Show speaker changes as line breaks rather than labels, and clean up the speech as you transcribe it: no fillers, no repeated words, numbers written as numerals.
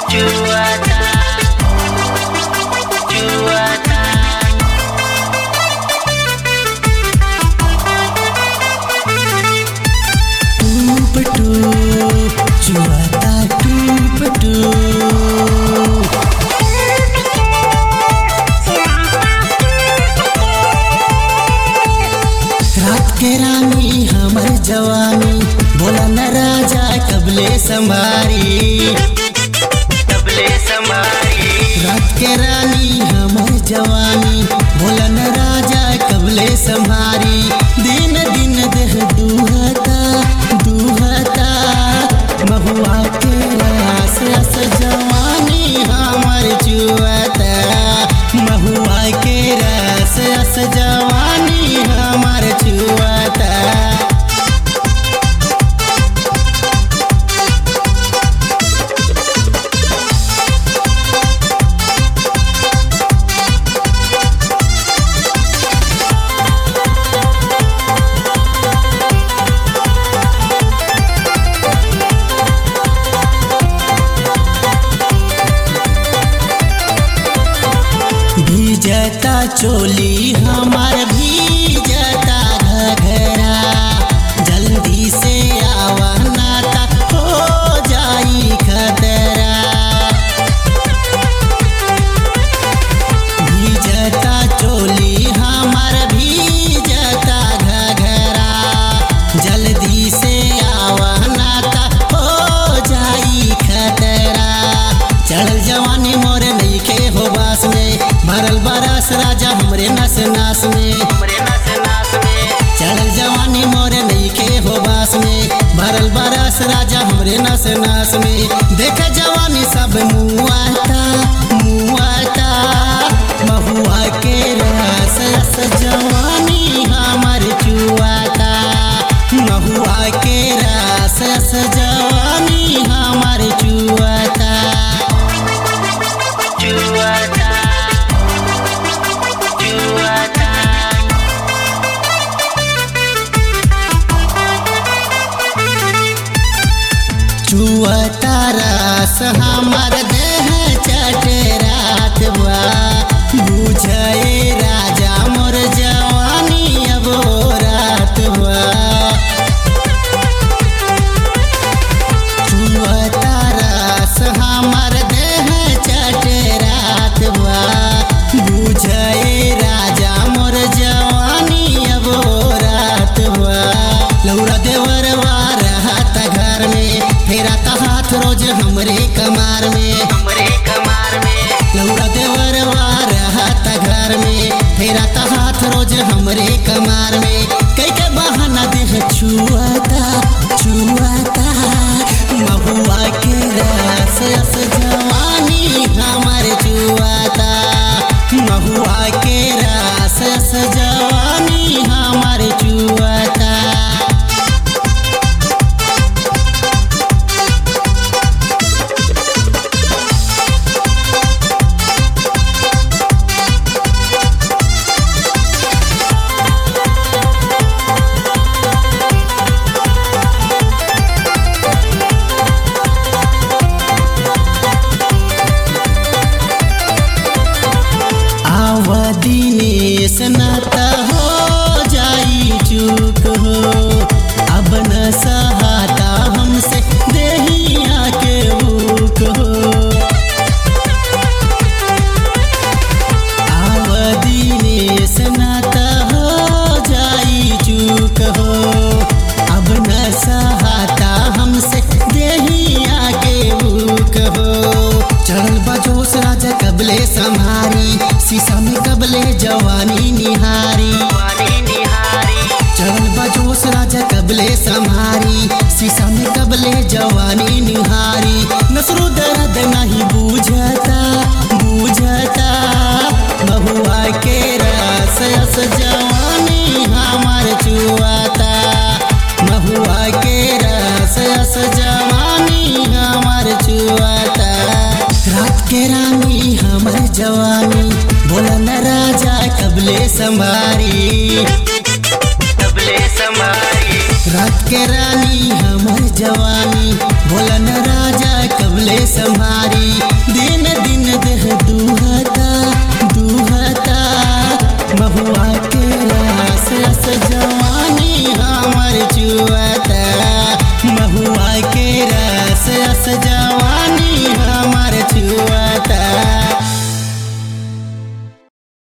के रानी हमर जवानी बोला न राजा कबले संभारी रात के रानी हमर जवानी बोला न राजा कबले संभारी दिन दिन देह दुहता दुहता महुआ के रस रस जवानी हमर चुअता महुआ के रस रस जवानी हमर चुअता भीजता चोली हमार भीजता घघरा जल्दी से आवा नाता हो जाई खतरा भीजता चोली हमार भीजता घघरा जल्दी से आवा नाता हो जाई खतरा चढ़ल जवानी मोरे नइखे हो बास में भरल बरस राजा हमरे नस नास में चढ़ल जवानी मोरे नइखे हो बास में भरल बरस राजा हमरे नस नास में देख जवानी सब मुआता मुआता महुआ के रस रस जवानी हमर चुआता महुआ के रस रस जवानी हमर चुआता चुअता रस हमर देह चटरात बा बुझे राजा मोर जवानी अब रात बा चुअता रस हमर देह चटरात बा बुझे राजा मोर जवानी अब रात बा लौरा देवरवा रहता घर में फेरा हाथ रोज हमरे कमार में लौरा देवरवा रहता घर में फेरा हाथ रोज हमरे कमार में कई के बहाना देह छुआता छुआता महुआ के रस रस जवानी हमर चुआता महुआ के रस रस जवानी हमर चुआता दिनेश नाता हो जाई चूक हो अब न सहाता हमसे देहिया के भूख हो आव दिनेश नाता हो जाई चूक हो अब न सहाता हमसे देहिया के भूख हो चढ़ल बजोस राजा कबले संभारी शीशा में कबले जवानी निहारी चढ़ल बजोस राजा कबले संभारी शीशा में कबले जवानी निहारी नसरो दर्द नहीं बूझता बूझता महुआ के रस रस जवानी हमर चुआता महुआ के रस रस जवानी हमर चुआता रात के रानी हमर जवानी बोला न राजा कबले संभारी रात के रानी हमर जवानी बोला न राजा